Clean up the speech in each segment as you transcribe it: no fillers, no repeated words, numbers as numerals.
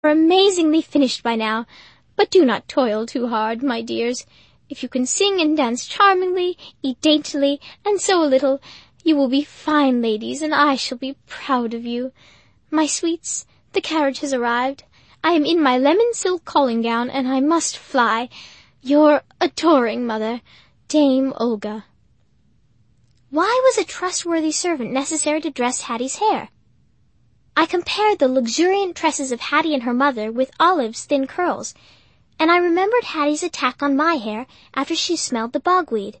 are amazingly finished by now. But do not toil too hard, my dears. If you can sing and dance charmingly, eat daintily, and sew a little, you will be fine ladies, and I shall be proud of you. My sweets, the carriage has arrived. I am in my lemon silk calling gown, and I must fly. Your adoring mother, Dame Olga. Why was a trustworthy servant necessary to dress Hattie's hair? I compared the luxuriant tresses of Hattie and her mother with Olive's thin curls, and I remembered Hattie's attack on my hair after she smelled the bogweed.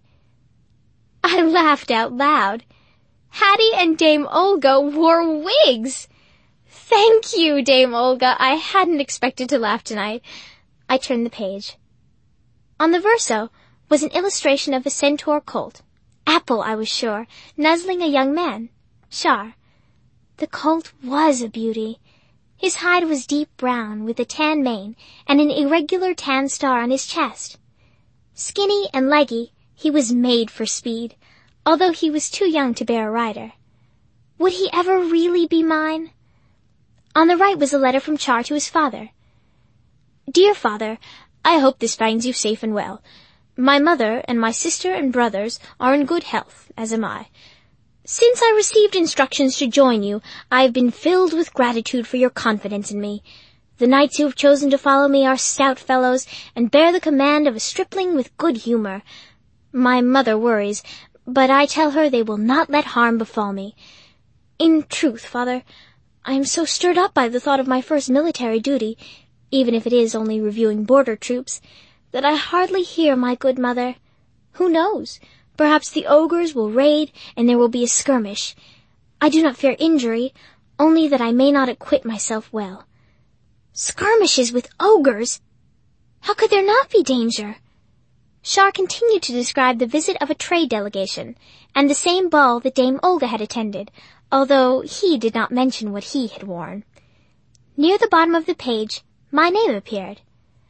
I laughed out loud. Hattie and Dame Olga wore wigs! Thank you, Dame Olga. I hadn't expected to laugh tonight. I turned the page. On the verso was an illustration of a centaur colt. Apple, I was sure, nuzzling a young man. Char. The colt was a beauty. His hide was deep brown, with a tan mane and an irregular tan star on his chest. Skinny and leggy, he was made for speed, although he was too young to bear a rider. Would he ever really be mine? On the right was a letter from Char to his father. Dear Father, I hope this finds you safe and well. My mother and my sister and brothers are in good health, as am I. Since I received instructions to join you, I have been filled with gratitude for your confidence in me. The knights who have chosen to follow me are stout fellows, and bear the command of a stripling with good humor. My mother worries, but I tell her they will not let harm befall me. In truth, Father, I am so stirred up by the thought of my first military duty, even if it is only reviewing border troops, that I hardly hear my good mother. Who knows? Perhaps the ogres will raid, and there will be a skirmish. I do not fear injury, only that I may not acquit myself well. Skirmishes with ogres? How could there not be danger? Char continued to describe the visit of a trade delegation, and the same ball that Dame Olga had attended, although he did not mention what he had worn. Near the bottom of the page, my name appeared.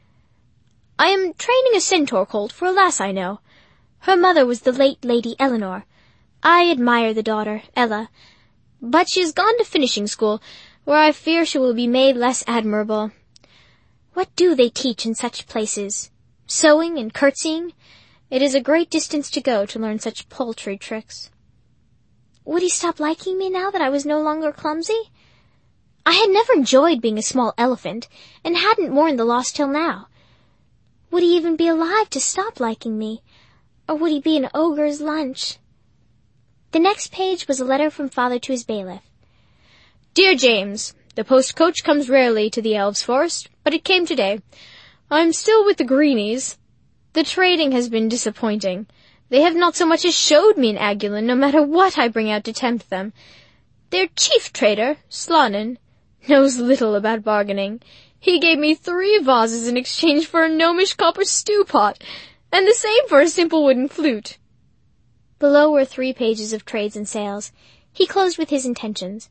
I am training a centaur colt for a lass I know. Her mother was the late Lady Eleanor. I admire the daughter, Ella, but she has gone to finishing school, where I fear she will be made less admirable. What do they teach in such places? Sewing and curtsying? It is a great distance to go to learn such paltry tricks. Would he stop liking me now that I was no longer clumsy? I had never enjoyed being a small elephant, and hadn't mourned the loss till now. Would he even be alive to stop liking me? Or would he be an ogre's lunch? The next page was a letter from Father to his bailiff. Dear James, the post-coach comes rarely to the Elves Forest, but it came today. I'm still with the Greenies. The trading has been disappointing. They have not so much as showed me an Agulon, no matter what I bring out to tempt them. Their chief trader, Slanen, knows little about bargaining. He gave me 3 vases in exchange for a gnomish copper stew-pot, and the same for a simple wooden flute. Below were 3 pages of trades and sales. He closed with his intentions.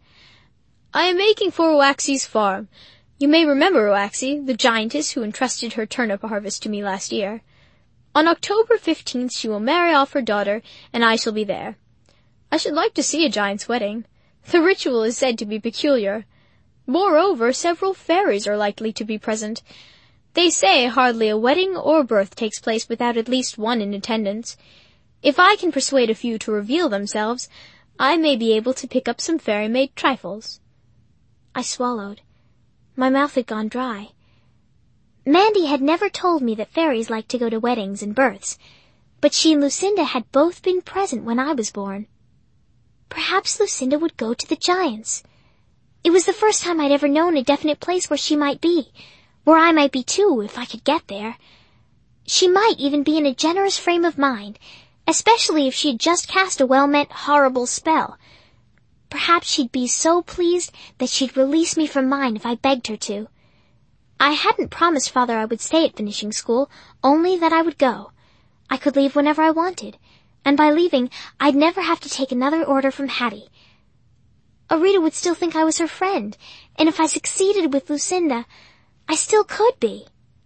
I am making for Oaxie's farm. You may remember Oaxie, the giantess who entrusted her turnip harvest to me last year. On October 15th she will marry off her daughter, and I shall be there. I should like to see a giant's wedding. The ritual is said to be peculiar. Moreover, several fairies are likely to be present. They say hardly a wedding or birth takes place without at least one in attendance. If I can persuade a few to reveal themselves, I may be able to pick up some fairy-made trifles. I swallowed. My mouth had gone dry. Mandy had never told me that fairies liked to go to weddings and births, but she and Lucinda had both been present when I was born. Perhaps Lucinda would go to the giants. It was the first time I'd ever known a definite place where she might be, where I might be too, if I could get there. She might even be in a generous frame of mind, especially if she had just cast a well-meant, horrible spell. Perhaps she'd be so pleased that she'd release me from mine if I begged her to. I hadn't promised Father I would stay at finishing school, only that I would go. I could leave whenever I wanted, and by leaving, I'd never have to take another order from Hattie. Arita would still think I was her friend, and if I succeeded with Lucinda, I still could be.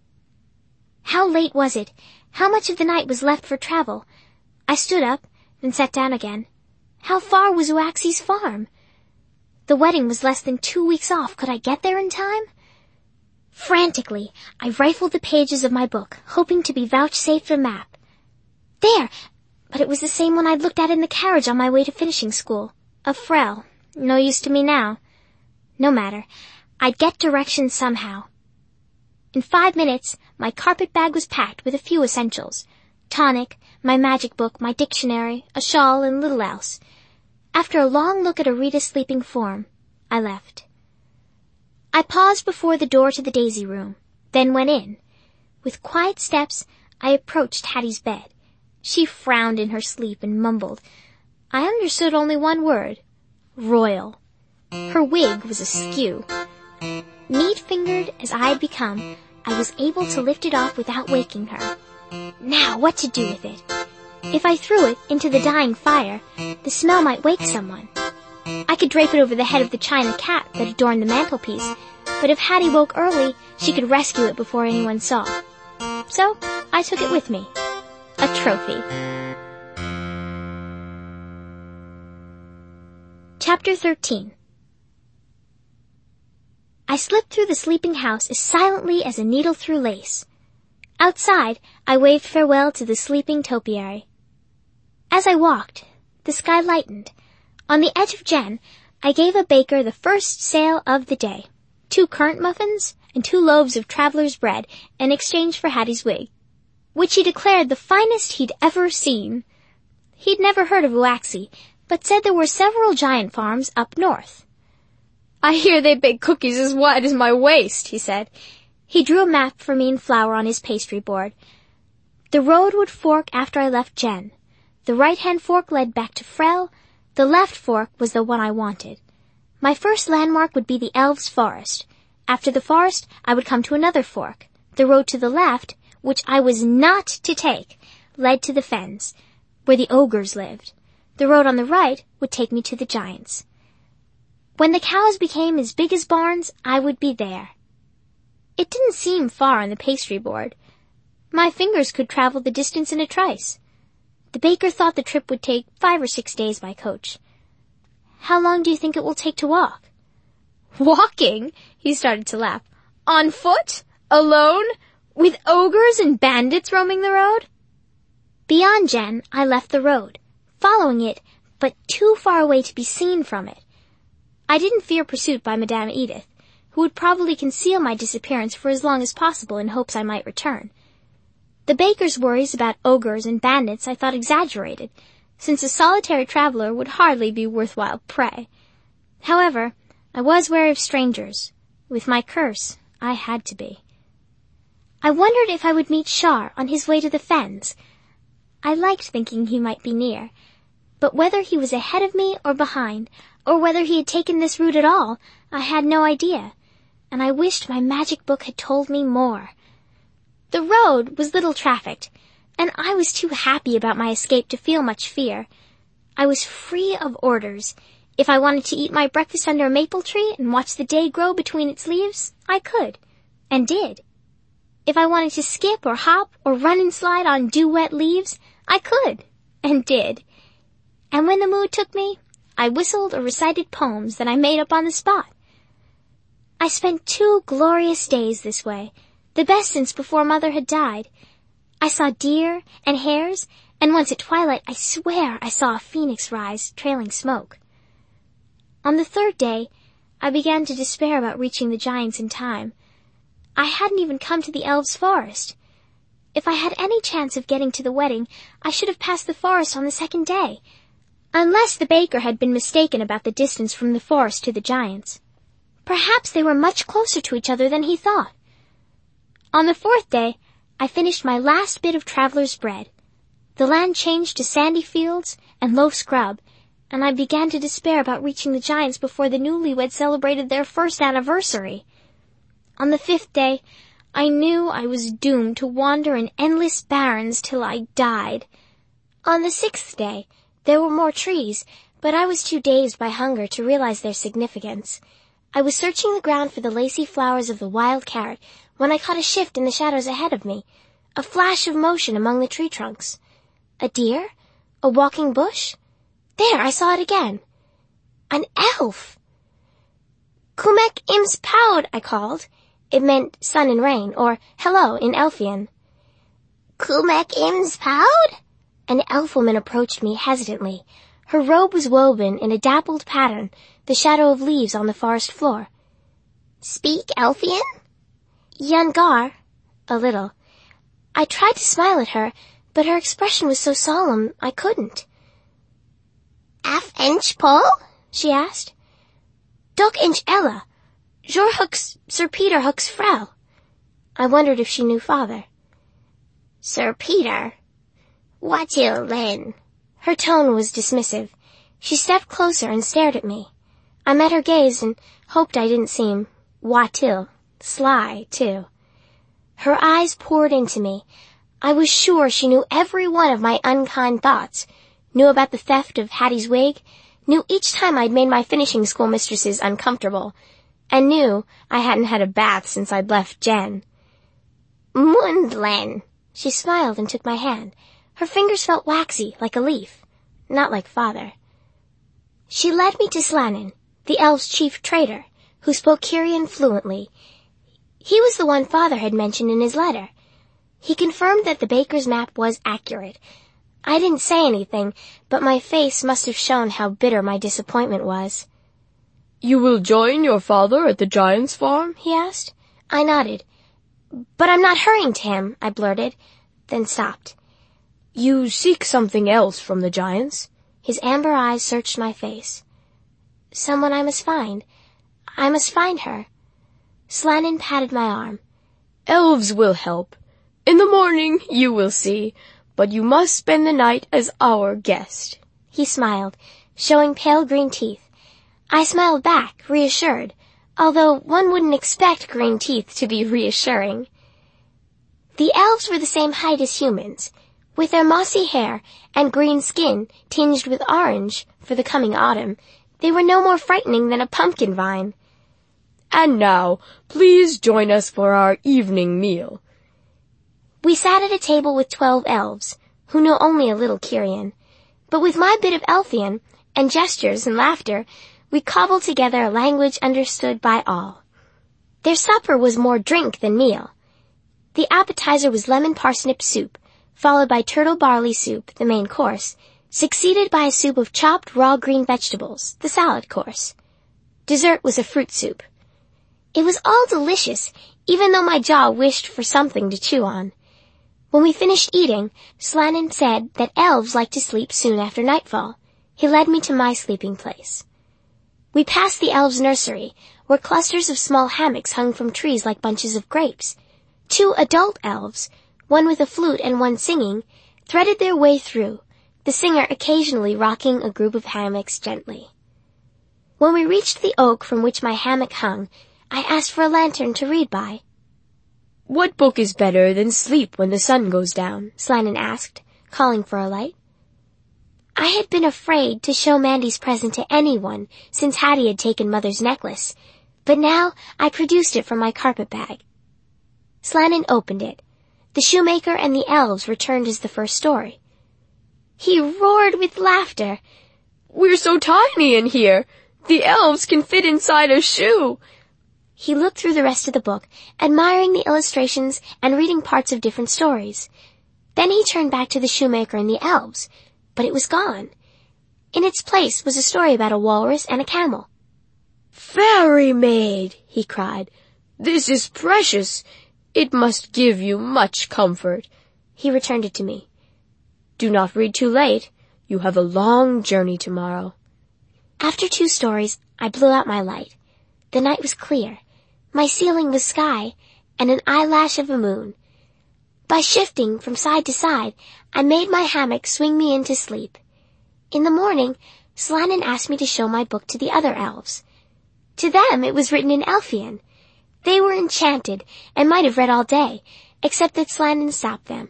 How late was it? How much of the night was left for travel? I stood up, then sat down again. How far was Oaxie's farm? The wedding was less than 2 weeks off. Could I get there in time? Frantically, I rifled the pages of my book, hoping to be vouchsafed a map. There! But it was the same one I'd looked at in the carriage on my way to finishing school. Of Frel. No use to me now. No matter. I'd get directions somehow. In 5 minutes, my carpet bag was packed with a few essentials. Tonic, my magic book, my dictionary, a shawl, and little else. After a long look at Arita's sleeping form, I left. I paused before the door to the Daisy room, then went in. With quiet steps, I approached Hattie's bed. She frowned in her sleep and mumbled. I understood only one word. Royal. Her wig was askew. Neat-fingered as I had become, I was able to lift it off without waking her. Now, what to do with it? If I threw it into the dying fire, the smell might wake someone. I could drape it over the head of the china cat that adorned the mantelpiece, but if Hattie woke early, she could rescue it before anyone saw. So, I took it with me. A trophy. Chapter 13. I slipped through the sleeping house as silently as a needle through lace. Outside, I waved farewell to the sleeping topiary. As I walked, the sky lightened. On the edge of Jen, I gave a baker the first sale of the day, 2 currant muffins and 2 loaves of traveler's bread in exchange for Hattie's wig, which he declared the finest he'd ever seen. He'd never heard of Uaxie, but said there were several giant farms up north. I hear they bake cookies as wide as my waist, he said. He drew a map for me in flour on his pastry board. The road would fork after I left Jen. The right-hand fork led back to Frel. The left fork was the one I wanted. My first landmark would be the Elves' Forest. After the forest, I would come to another fork. The road to the left, which I was not to take, led to the fens, where the ogres lived. The road on the right would take me to the giants. When the cows became as big as barns, I would be there. It didn't seem far on the pastry board. My fingers could travel the distance in a trice. The baker thought the trip would take 5 or 6 days by coach. How long do you think it will take to walk? Walking? He started to laugh. On foot? Alone? With ogres and bandits roaming the road? Beyond Jen, I left the road, following it, but too far away to be seen from it. I didn't fear pursuit by Madame Edith, who would probably conceal my disappearance for as long as possible in hopes I might return. The baker's worries about ogres and bandits I thought exaggerated, since a solitary traveler would hardly be worthwhile prey. However, I was wary of strangers. With my curse, I had to be. I wondered if I would meet Shar on his way to the fens. I liked thinking he might be near, but whether he was ahead of me or behind, or whether he had taken this route at all, I had no idea, and I wished my magic book had told me more. The road was little trafficked, and I was too happy about my escape to feel much fear. I was free of orders. If I wanted to eat my breakfast under a maple tree and watch the day grow between its leaves, I could, and did. If I wanted to skip or hop or run and slide on dew-wet leaves, I could, and did. And when the mood took me, I whistled or recited poems that I made up on the spot. I spent 2 glorious days this way, the best since before Mother had died. I saw deer and hares, and once at twilight I swear I saw a phoenix rise, trailing smoke. On the 3rd day, I began to despair about reaching the giants in time. I hadn't even come to the Elves' Forest. If I had any chance of getting to the wedding, I should have passed the forest on the 2nd day, unless the baker had been mistaken about the distance from the forest to the giants. Perhaps they were much closer to each other than he thought. On the 4th day, I finished my last bit of traveler's bread. The land changed to sandy fields and low scrub, and I began to despair about reaching the giants before the newlyweds celebrated their 1st anniversary. On the 5th day, I knew I was doomed to wander in endless barrens till I died. On the 6th day, there were more trees, but I was too dazed by hunger to realize their significance. I was searching the ground for the lacy flowers of the wild carrot when I caught a shift in the shadows ahead of me, a flash of motion among the tree trunks. A deer? A walking bush? There, I saw it again. An elf! Kumek Ims Poud, I called. It meant sun and rain, or hello in Elfian. Kumek Im's Poud? An elf woman approached me hesitantly. Her robe was woven in a dappled pattern, the shadow of leaves on the forest floor. Speak Elfian? Yangar. A little. I tried to smile at her, but her expression was so solemn I couldn't. Af ench Paul? She asked. Dok ench Ella. Jor Hooks, Sir Peter Hooks Frau. I wondered if she knew father. Sir Peter? Watil then? Her tone was dismissive. She stepped closer and stared at me. I met her gaze and hoped I didn't seem watil, sly, too. Her eyes poured into me. I was sure she knew every one of my unkind thoughts, knew about the theft of Hattie's wig, knew each time I'd made my finishing school mistresses uncomfortable, and knew I hadn't had a bath since I'd left Jen. Mundlen. She smiled and took my hand. Her fingers felt waxy, like a leaf, not like father. She led me to Slannin, the elves' chief trader, who spoke Kyrian fluently. He was the one father had mentioned in his letter. He confirmed that the baker's map was accurate. I didn't say anything, but my face must have shown how bitter my disappointment was. You will join your father at the giant's farm? He asked. I nodded. But I'm not hurrying to him, I blurted, then stopped. You seek something else from the giants? His amber eyes searched my face. Someone I must find. I must find her. Slannin patted my arm. Elves will help. In the morning you will see, but you must spend the night as our guest. He smiled, showing pale green teeth. I smiled back, reassured, although one wouldn't expect green teeth to be reassuring. The elves were the same height as humans, with their mossy hair and green skin tinged with orange for the coming autumn. They were no more frightening than a pumpkin vine. And now, please join us for our evening meal. We sat at a table with 12 elves, who knew only a little Kyrian. But with my bit of Elfian, and gestures and laughter, we cobbled together a language understood by all. Their supper was more drink than meal. The appetizer was lemon parsnip soup, followed by turtle barley soup, the main course, succeeded by a soup of chopped raw green vegetables, the salad course. Dessert was a fruit soup. It was all delicious, even though my jaw wished for something to chew on. When we finished eating, Slannin said that elves like to sleep soon after nightfall. He led me to my sleeping place. We passed the elves' nursery, where clusters of small hammocks hung from trees like bunches of grapes. 2 adult elves, one with a flute and one singing, threaded their way through, the singer occasionally rocking a group of hammocks gently. When we reached the oak from which my hammock hung, I asked for a lantern to read by. What book is better than Sleep When the Sun Goes Down? Slannin asked, calling for a light. I had been afraid to show Mandy's present to anyone since Hattie had taken Mother's necklace, but now I produced it from my carpet bag. Slannin opened it. The shoemaker and the elves returned as the first story. He roared with laughter. We're so tiny in here. The elves can fit inside a shoe. He looked through the rest of the book, admiring the illustrations and reading parts of different stories. Then he turned back to the shoemaker and the elves, but it was gone. In its place was a story about a walrus and a camel. Fairy maid, he cried. This is precious. It must give you much comfort. He returned it to me. Do not read too late. You have a long journey tomorrow. After 2 stories, I blew out my light. The night was clear. My ceiling was sky, and an eyelash of a moon. By shifting from side to side, I made my hammock swing me into sleep. In the morning, Slannin asked me to show my book to the other elves. To them, it was written in Elfian. They were enchanted, and might have read all day, except that Slannin stopped them.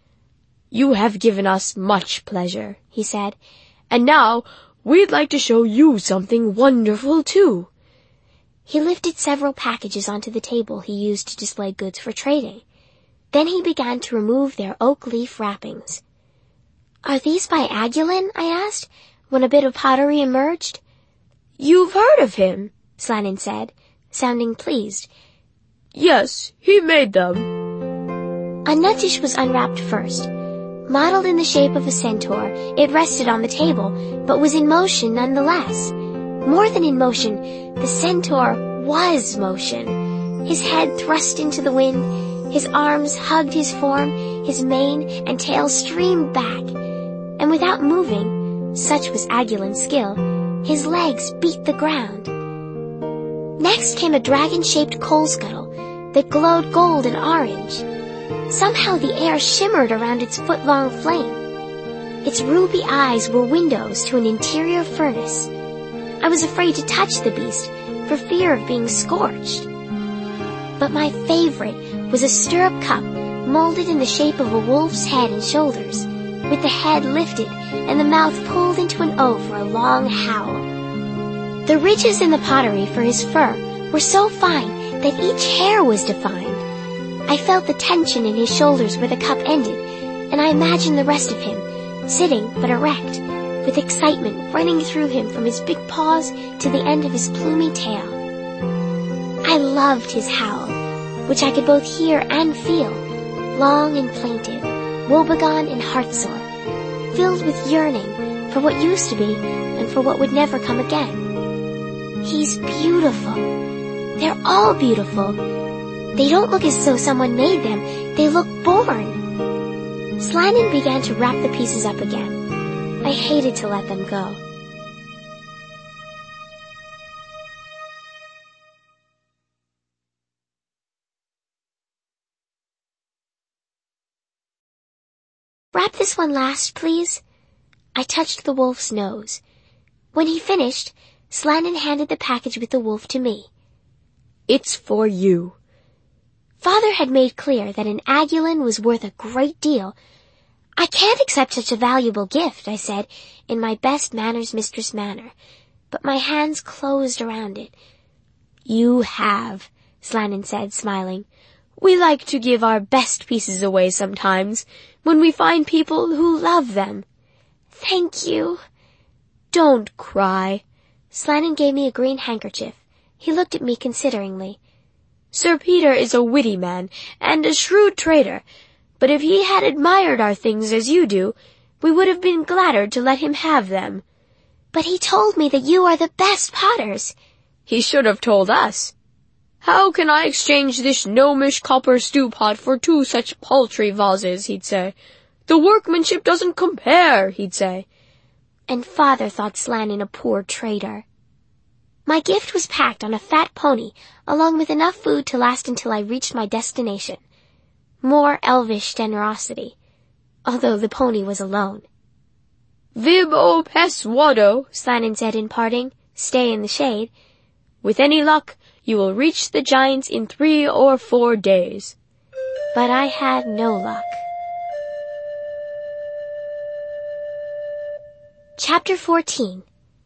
You have given us much pleasure, he said, and now we'd like to show you something wonderful, too. He lifted several packages onto the table he used to display goods for trading. Then he began to remove their oak leaf wrappings. Are these by Agulin? I asked, when a bit of pottery emerged. You've heard of him, Slannin said, sounding pleased. Yes, he made them. A nut dish was unwrapped first. Modeled in the shape of a centaur, it rested on the table, but was in motion nonetheless. More than in motion, the centaur was motion. His head thrust into the wind, his arms hugged his form, his mane and tail streamed back. And without moving, such was Aguilin's skill, his legs beat the ground. Next came a dragon-shaped coal scuttle that glowed gold and orange. Somehow the air shimmered around its foot-long flame. Its ruby eyes were windows to an interior furnace. I was afraid to touch the beast for fear of being scorched. But my favorite was a stirrup cup molded in the shape of a wolf's head and shoulders, with the head lifted and the mouth pulled into an O for a long howl. The ridges in the pottery for his fur were so fine that each hair was defined. I felt the tension in his shoulders where the cup ended, and I imagined the rest of him, sitting but erect, with excitement running through him from his big paws to the end of his plumy tail. I loved his howl, which I could both hear and feel, long and plaintive, woebegone and heartsore, filled with yearning for what used to be and for what would never come again. He's beautiful. They're all beautiful. They don't look as though someone made them. They look born. Slannin began to wrap the pieces up again. I hated to let them go. Wrap this one last, please. I touched the wolf's nose. When he finished, Slannin handed the package with the wolf to me. It's for you. Father had made clear that an Agulin was worth a great deal. I can't accept such a valuable gift, I said, in my best manners mistress manner, but my hands closed around it. You have, Slannin said, smiling. We like to give our best pieces away sometimes, when we find people who love them. Thank you. Don't cry. Slannin gave me a green handkerchief. He looked at me consideringly. Sir Peter is a witty man, and a shrewd trader, but if he had admired our things as you do, we would have been gladder to let him have them. But he told me that you are the best potters. He should have told us. How can I exchange this gnomish copper stew-pot for 2 such paltry vases, he'd say. The workmanship doesn't compare, he'd say. And Father thought Slannin a poor trader. My gift was packed on a fat pony, along with enough food to last until I reached my destination. More elvish generosity, although the pony was alone. Vib o pes wado, Slannin said in parting, stay in the shade. With any luck, you will reach the giants in 3 or 4 days. But I had no luck. Chapter 14.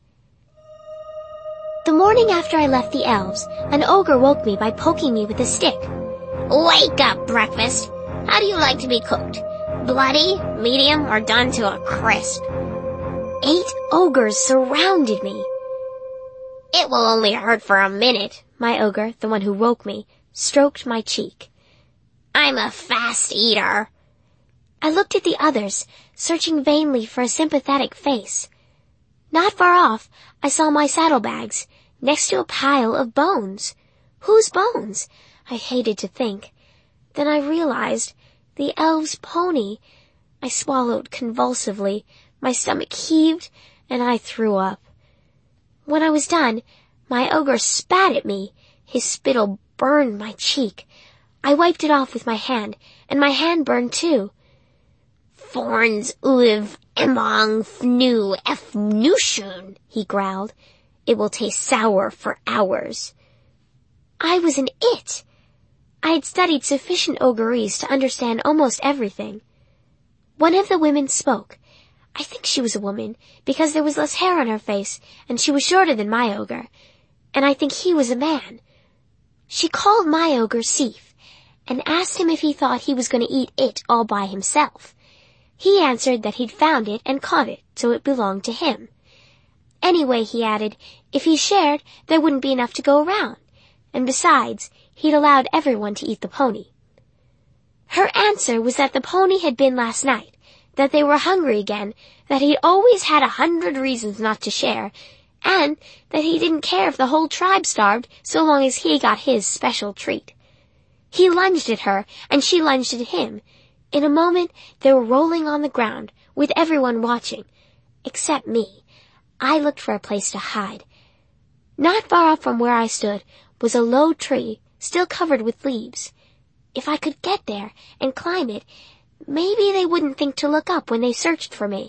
The morning after I left the elves, an ogre woke me by poking me with a stick. Wake up, breakfast. How do you like to be cooked? Bloody, medium, or done to a crisp? 8 ogres surrounded me. It will only hurt for a minute. My ogre, the one who woke me, stroked my cheek. I'm a fast eater. I looked at the others, searching vainly for a sympathetic face. Not far off, I saw my saddlebags, next to a pile of bones. Whose bones? I hated to think. Then I realized the elf's pony. I swallowed convulsively, my stomach heaved, and I threw up. When I was done, my ogre spat at me. His spittle burned my cheek. I wiped it off with my hand, and my hand burned too. Forns uiv emong fnu efnushun, he growled. It will taste sour for hours. I was an it. I had studied sufficient ogreese to understand almost everything. One of the women spoke. I think she was a woman, because there was less hair on her face, and she was shorter than my ogre, and I think he was a man. She called my ogre Sif, and asked him if he thought he was going to eat it all by himself. He answered that he'd found it and caught it, so it belonged to him. Anyway, he added, if he shared, there wouldn't be enough to go around. And besides, he'd allowed everyone to eat the pony. Her answer was that the pony had been last night, that they were hungry again, that he'd always had 100 reasons not to share, and that he didn't care if the whole tribe starved so long as he got his special treat. He lunged at her, and she lunged at him. In a moment, they were rolling on the ground, with everyone watching. Except me. I looked for a place to hide. Not far off from where I stood was a low tree, still covered with leaves. If I could get there and climb it, maybe they wouldn't think to look up when they searched for me.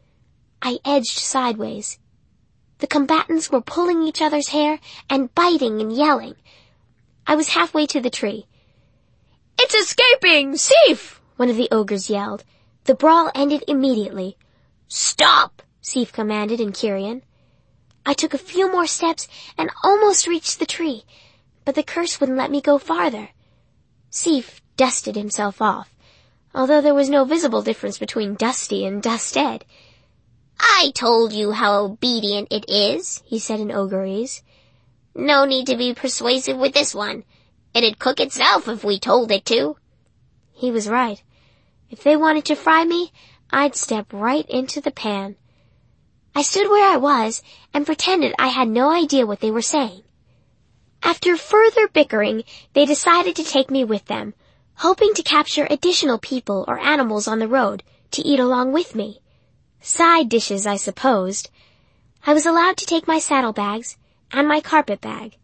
I edged sideways. The combatants were pulling each other's hair and biting and yelling. I was halfway to the tree. "It's escaping! Sif!" one of the ogres yelled. The brawl ended immediately. Stop! Sif commanded in Kyrian. I took a few more steps and almost reached the tree, but the curse wouldn't let me go farther. Sif dusted himself off, although there was no visible difference between dusty and dusted. I told you how obedient it is, he said in Ogrese. No need to be persuasive with this one. It'd cook itself if we told it to. He was right. If they wanted to fry me, I'd step right into the pan. I stood where I was and pretended I had no idea what they were saying. After further bickering, they decided to take me with them, hoping to capture additional people or animals on the road to eat along with me. Side dishes, I supposed. I was allowed to take my saddlebags and my carpet bag.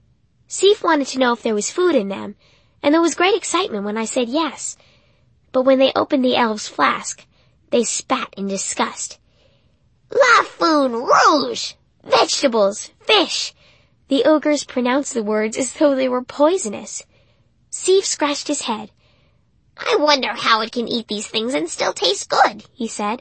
Sif wanted to know if there was food in them, and there was great excitement when I said yes. But when they opened the elves' flask, they spat in disgust. Lafoon rouge! Vegetables! Fish! The ogres pronounced the words as though they were poisonous. Sif scratched his head. I wonder how it can eat these things and still taste good, he said.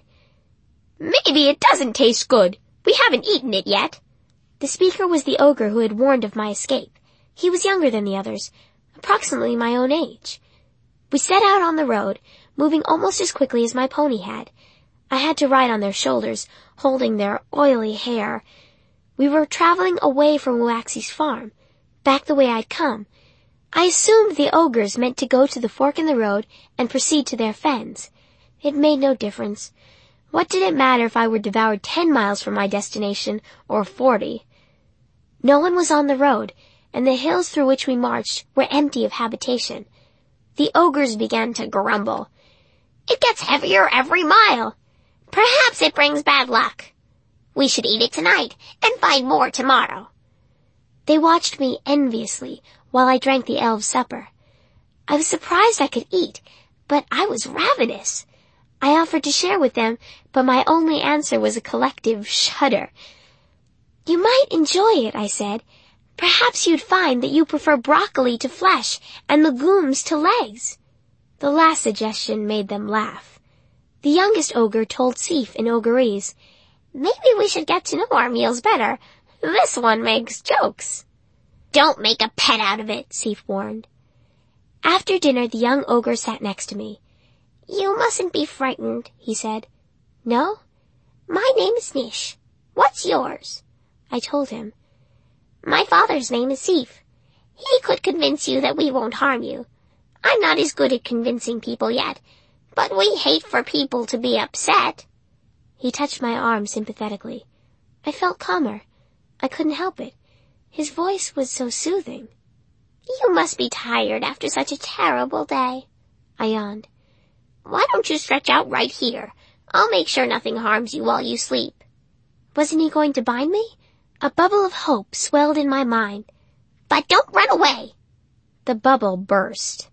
Maybe it doesn't taste good. We haven't eaten it yet. The speaker was the ogre who had warned of my escape. He was younger than the others, approximately my own age. We set out on the road, moving almost as quickly as my pony had. I had to ride on their shoulders, holding their oily hair. We were traveling away from Uaxi's farm, back the way I'd come. I assumed the ogres meant to go to the fork in the road and proceed to their fens. It made no difference. What did it matter if I were devoured 10 miles from my destination or 40? No one was on the road, and the hills through which we marched were empty of habitation. The ogres began to grumble. It gets heavier every mile. Perhaps it brings bad luck. We should eat it tonight and find more tomorrow. They watched me enviously while I drank the elves' supper. I was surprised I could eat, but I was ravenous. I offered to share with them, but my only answer was a collective shudder. You might enjoy it, I said. Perhaps you'd find that you prefer broccoli to flesh and legumes to legs. The last suggestion made them laugh. The youngest ogre told Sif in Ogrese, Maybe we should get to know our meals better. This one makes jokes. Don't make a pet out of it, Sif warned. After dinner, the young ogre sat next to me. You mustn't be frightened, he said. No? My name is Nish. What's yours? I told him. My father's name is Sif. He could convince you that we won't harm you. I'm not as good at convincing people yet, but we hate for people to be upset. He touched my arm sympathetically. I felt calmer. I couldn't help it. His voice was so soothing. You must be tired after such a terrible day. I yawned. Why don't you stretch out right here? I'll make sure nothing harms you while you sleep. Wasn't he going to bind me? A bubble of hope swelled in my mind. But don't run away. The bubble burst.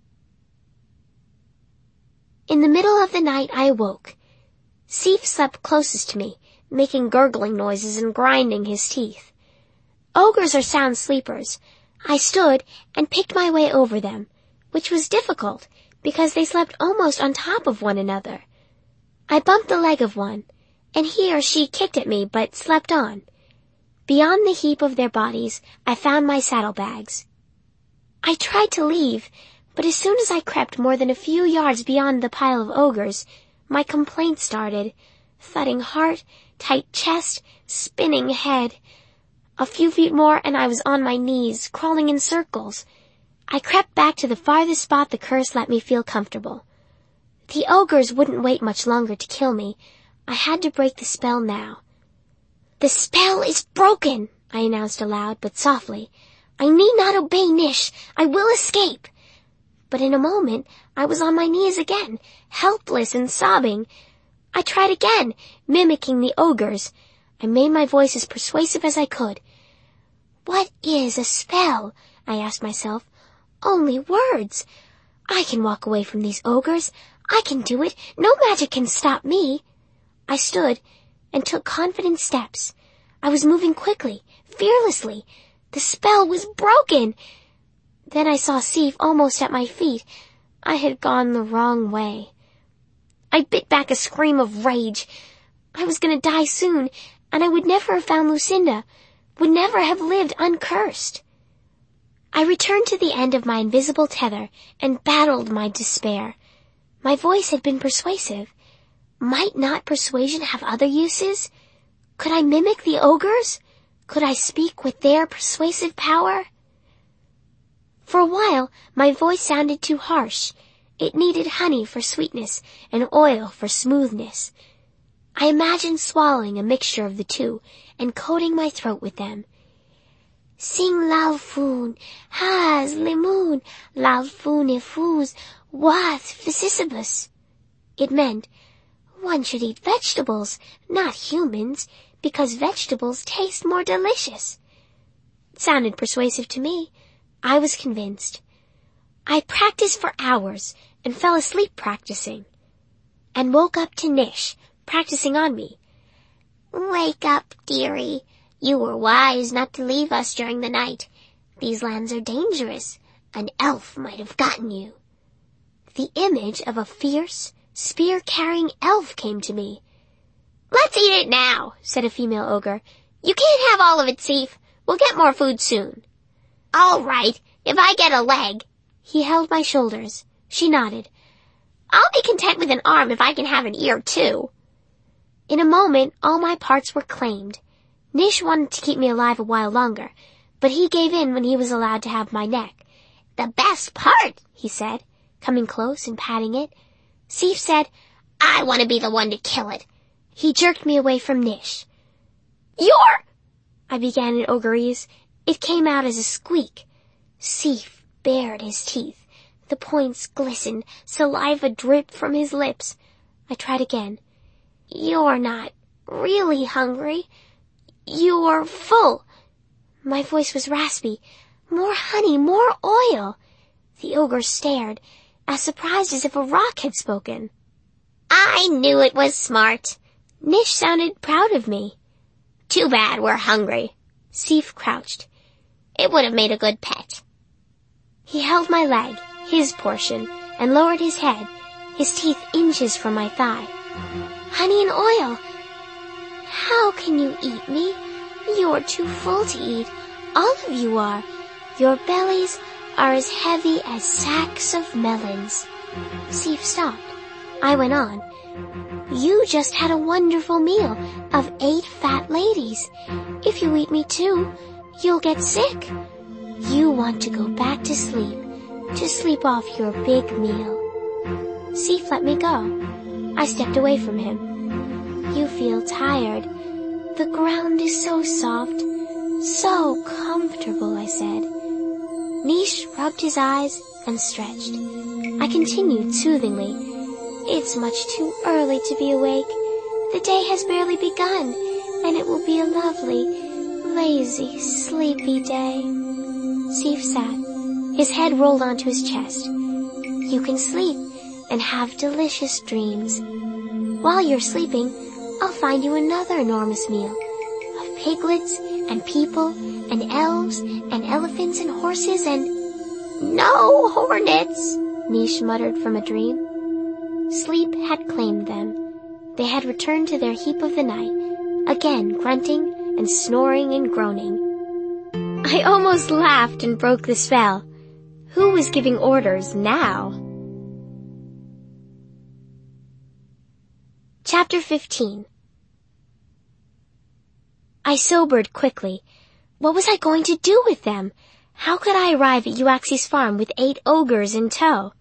In the middle of the night, I awoke. Sif slept closest to me, making gurgling noises and grinding his teeth. Ogres are sound sleepers. I stood and picked my way over them, which was difficult because they slept almost on top of one another. I bumped the leg of one, and he or she kicked at me but slept on. Beyond the heap of their bodies, I found my saddlebags. I tried to leave, but as soon as I crept more than a few yards beyond the pile of ogres, my complaint started. Thudding heart, tight chest, spinning head. A few feet more and I was on my knees, crawling in circles. I crept back to the farthest spot the curse let me feel comfortable. The ogres wouldn't wait much longer to kill me. I had to break the spell now. "The spell is broken," I announced aloud, but softly. "I need not obey Nish. I will escape." But in a moment, I was on my knees again, helpless and sobbing. I tried again, mimicking the ogres. I made my voice as persuasive as I could. "What is a spell?" I asked myself. "Only words. I can walk away from these ogres. I can do it. No magic can stop me." I stood and took confident steps. I was moving quickly, fearlessly. The spell was broken. Then I saw Sif almost at my feet. I had gone the wrong way. I bit back a scream of rage. I was going to die soon, and I would never have found Lucinda, would never have lived uncursed. I returned to the end of my invisible tether and battled my despair. My voice had been persuasive. Might not persuasion have other uses? Could I mimic the ogres? Could I speak with their persuasive power? For a while, my voice sounded too harsh. It needed honey for sweetness and oil for smoothness. I imagined swallowing a mixture of the two and coating my throat with them. "Sing Lao Foon, has Limoon, Lao Foon ifus, wath Physicibus." It meant, one should eat vegetables, not humans, because vegetables taste more delicious. It sounded persuasive to me. I was convinced. I practiced for hours and fell asleep practicing, and woke up to Nish practicing on me. "Wake up, dearie. You were wise not to leave us during the night. These lands are dangerous. An elf might have gotten you." The image of a fierce, spear-carrying elf came to me. "Let's eat it now," said a female ogre. "You can't have all of it, Sif. We'll get more food soon." "All right, if I get a leg." He held my shoulders. She nodded. "I'll be content with an arm if I can have an ear, too." In a moment, all my parts were claimed. Nish wanted to keep me alive a while longer, but he gave in when he was allowed to have my neck. "The best part," he said, coming close and patting it. Sif said, "I want to be the one to kill it." He jerked me away from Nish. "You're—" I began in Ogrese. It came out as a squeak. Sif bared his teeth. The points glistened. Saliva dripped from his lips. I tried again. "You're not really hungry. You're full." My voice was raspy. More honey, more oil. The ogre stared, as surprised as if a rock had spoken. "I knew it was smart." Nish sounded proud of me. "Too bad we're hungry." Sif crouched. "It would have made a good pet." He held my leg, his portion, and lowered his head, his teeth inches from my thigh. "Honey and oil. How can you eat me? You're too full to eat. All of you are. Your bellies are as heavy as sacks of melons." Sif stopped. I went on. "You just had a wonderful meal of 8 fat ladies. If you eat me too, you'll get sick. You want to go back to sleep off your big meal." Sif let me go. I stepped away from him. "You feel tired. The ground is so soft, so comfortable," I said. Nish rubbed his eyes and stretched. I continued soothingly. "It's much too early to be awake. The day has barely begun, and it will be a lovely, lazy, sleepy day." Sif sat. His head rolled onto his chest. "You can sleep and have delicious dreams. While you're sleeping, I'll find you another enormous meal of piglets and people and elves and elephants and horses and—" "No hornets," Nish muttered from a dream. Sleep had claimed them. They had returned to their heap of the night, again grunting and snoring and groaning. I almost laughed and broke the spell. Who was giving orders now? Chapter 15. I sobered quickly. What was I going to do with them? How could I arrive at Euaxie's farm with 8 ogres in tow?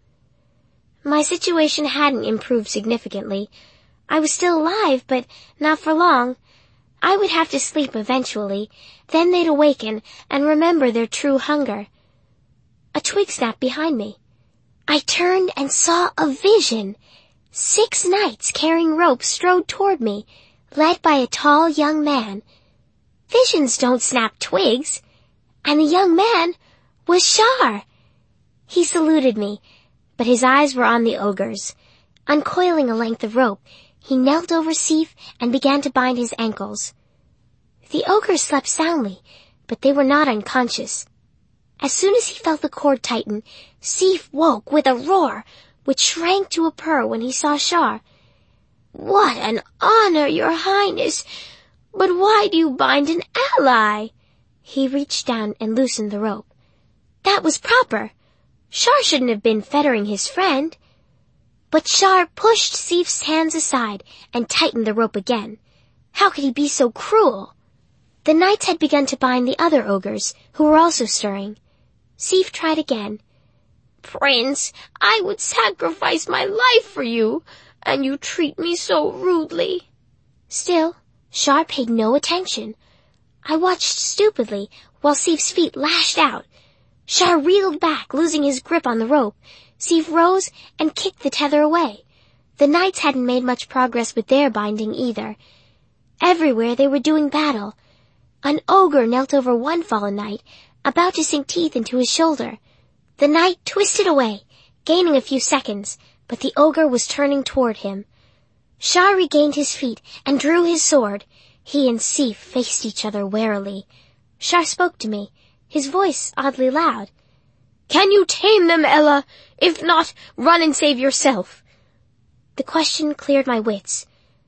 My situation hadn't improved significantly. I was still alive, but not for long. I would have to sleep eventually. Then they'd awaken and remember their true hunger. A twig snapped behind me. I turned and saw a vision. 6 knights carrying ropes strode toward me, led by a tall young man. Visions don't snap twigs. And the young man was Shar. He saluted me, but his eyes were on the ogres. Uncoiling a length of rope, he knelt over Sif and began to bind his ankles. The ogres slept soundly, but they were not unconscious. As soon as he felt the cord tighten, Sif woke with a roar, which shrank to a purr when he saw Shar. "What an honor, your highness! But why do you bind an ally?" He reached down and loosened the rope. That was proper. Shar shouldn't have been fettering his friend. But Shar pushed Sif's hands aside and tightened the rope again. How could he be so cruel? The knights had begun to bind the other ogres, who were also stirring. Sif tried again. "Prince, I would sacrifice my life for you, and you treat me so rudely." Still, Shar paid no attention. I watched stupidly while Sif's feet lashed out. Shar reeled back, losing his grip on the rope. Sif rose and kicked the tether away. The knights hadn't made much progress with their binding either. Everywhere they were doing battle. An ogre knelt over one fallen knight, about to sink teeth into his shoulder. The knight twisted away, gaining a few seconds, but the ogre was turning toward him. Shar regained his feet and drew his sword. He and Sif faced each other warily. Shar spoke to me, his voice oddly loud. "Can you tame them, Ella? If not, run and save yourself." The question cleared my wits.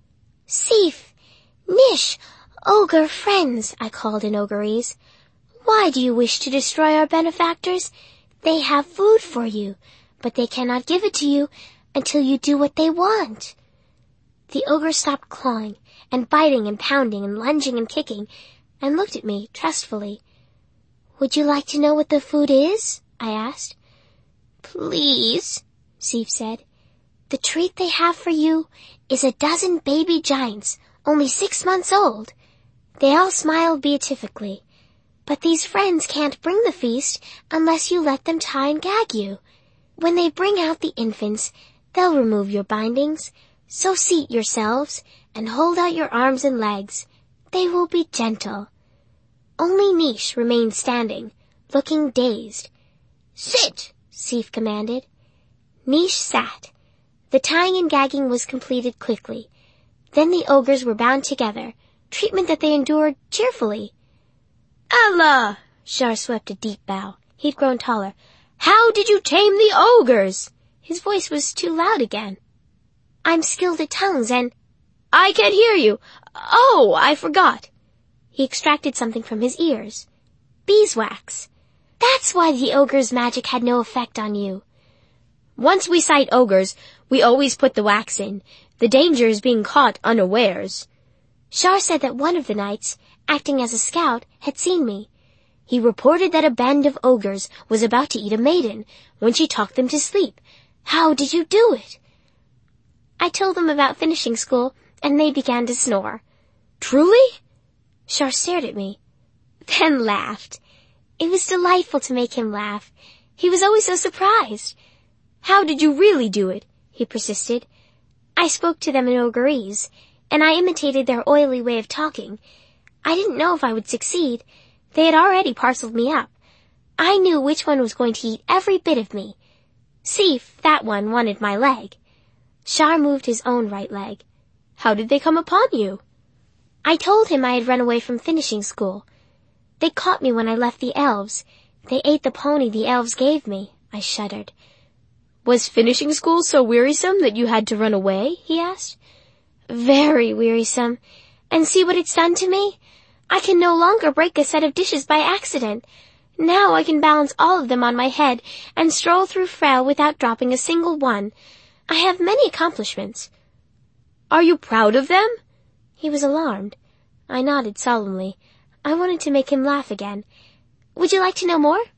"Sif, Nish, ogre friends," I called in Ogrese. "Why do you wish to destroy our benefactors? They have food for you, but they cannot give it to you until you do what they want." The ogre stopped clawing and biting and pounding and lunging and kicking, and looked at me trustfully. "Would you like to know what the food is?" I asked. "Please," Sif said. "The treat they have for you is a dozen baby giants, only 6 months old." They all smiled beatifically. "But these friends can't bring the feast unless you let them tie and gag you. When they bring out the infants, they'll remove your bindings. So seat yourselves and hold out your arms and legs. They will be gentle." Only Nish remained standing, looking dazed. "Sit," Sif commanded. Nish sat. The tying and gagging was completed quickly. Then the ogres were bound together, treatment that they endured cheerfully. "Ella!" Shar swept a deep bow. He'd grown taller. "How did you tame the ogres?" His voice was too loud again. "I'm skilled at tongues and—" "I can't hear you. Oh, I forgot." He extracted something from his ears. "Beeswax. That's why the ogre's magic had no effect on you." "Once we sight ogres, we always put the wax in. The danger is being caught unawares." Shar said that one of the knights, acting as a scout, had seen me. He reported that a band of ogres was about to eat a maiden when she talked them to sleep. How did you do it? I told them about finishing school, and they began to snore. "Truly?" Shar stared at me, then laughed. It was delightful to make him laugh. He was always so surprised. "How did you really do it?" he persisted. I spoke to them in Ogrese, and I imitated their oily way of talking. I didn't know if I would succeed. They had already parceled me up. I knew which one was going to eat every bit of me. Sif, that one, wanted my leg. Shar moved his own right leg. "How did they come upon you?" I told him I had run away from finishing school. They caught me when I left the elves. They ate the pony the elves gave me. I shuddered. "Was finishing school so wearisome that you had to run away?" he asked. "Very wearisome. And see what it's done to me? I can no longer break a set of dishes by accident. Now I can balance all of them on my head and stroll through Frel without dropping a single one. I have many accomplishments." "Are you proud of them?" He was alarmed. I nodded solemnly. I wanted to make him laugh again. "Would you like to know more?"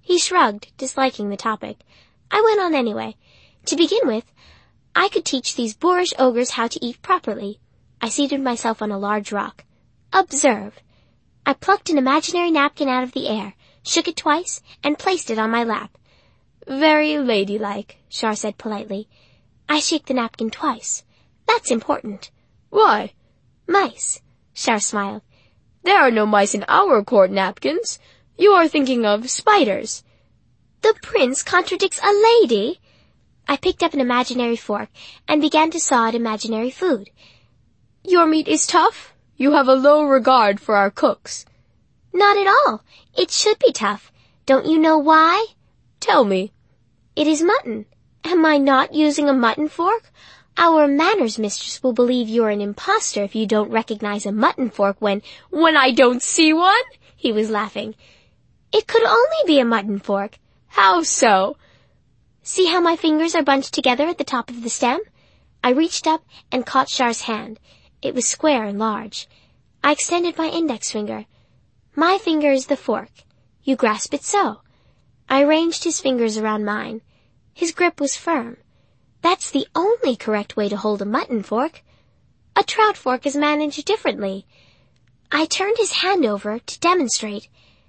He shrugged, disliking the topic. I went on anyway. To begin with, I could teach these boorish ogres how to eat properly. I seated myself on a large rock. Observe. I plucked an imaginary napkin out of the air, shook it twice, and placed it on my lap. Very ladylike, Shar said politely. I shake the napkin twice. That's important. Why? Mice. Shar smiled. There are no mice in our court napkins. You are thinking of spiders. The prince contradicts a lady. I picked up an imaginary fork and began to saw at imaginary food. Your meat is tough? You have a low regard for our cooks. Not at all. It should be tough. Don't you know why? Tell me. It is mutton. Am I not using a mutton fork? Our manners mistress will believe you're an impostor if you don't recognize a mutton fork when I don't see one? He was laughing. It could only be a mutton fork. How so? See how my fingers are bunched together at the top of the stem? I reached up and caught Shar's hand. It was square and large. I extended my index finger. My finger is the fork. You grasp it so. I arranged his fingers around mine. His grip was firm. That's the only correct way to hold a mutton fork. A trout fork is managed differently. I turned his hand over to demonstrate.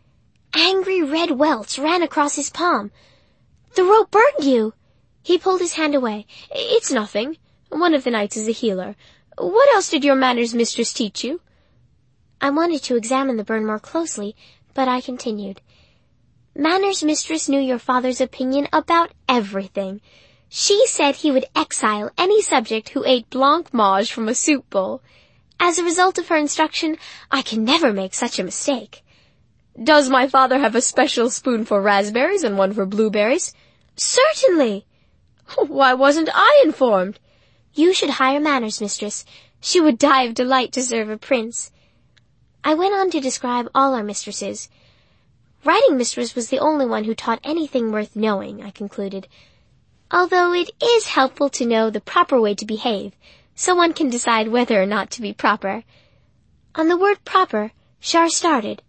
Angry red welts ran across his palm. The rope burned you. He pulled his hand away. It's nothing. One of the knights is a healer. What else did your manners mistress teach you? I wanted to examine the burn more closely, but I continued. Manners mistress knew your father's opinion about everything. She said he would exile any subject who ate blancmange from a soup bowl. As a result of her instruction, I can never make such a mistake. Does my father have a special spoon for raspberries and one for blueberries? Certainly. Why wasn't I informed? You should hire manners mistress. She would die of delight to serve a prince. I went on to describe all our mistresses. Writing mistress was the only one who taught anything worth knowing, I concluded. Although it is helpful to know the proper way to behave, so one can decide whether or not to be proper. On the word proper, Shar started.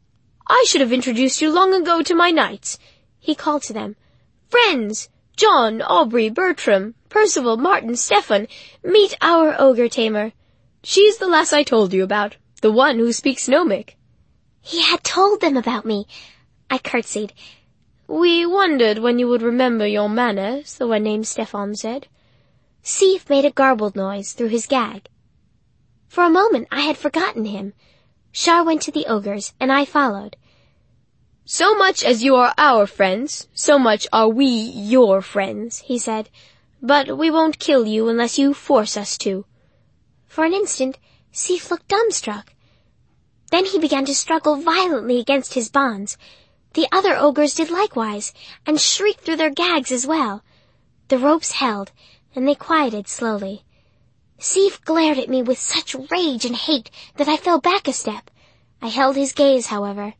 I should have introduced you long ago to my knights. He called to them. Friends, John, Aubrey, Bertram, Percival, Martin, Stephan, meet our ogre tamer. She's the lass I told you about, the one who speaks Gnomic. He had told them about me. I curtsied. We wondered when you would remember your manners, the one named Stephan said. Sif made a garbled noise through his gag. For a moment I had forgotten him. Shar went to the ogres, and I followed. So much as you are our friends, so much are we your friends, he said. But we won't kill you unless you force us to. For an instant, Sif looked dumbstruck. Then he began to struggle violently against his bonds. The other ogres did likewise, and shrieked through their gags as well. The ropes held, and they quieted slowly. Sif glared at me with such rage and hate that I fell back a step. I held his gaze, however.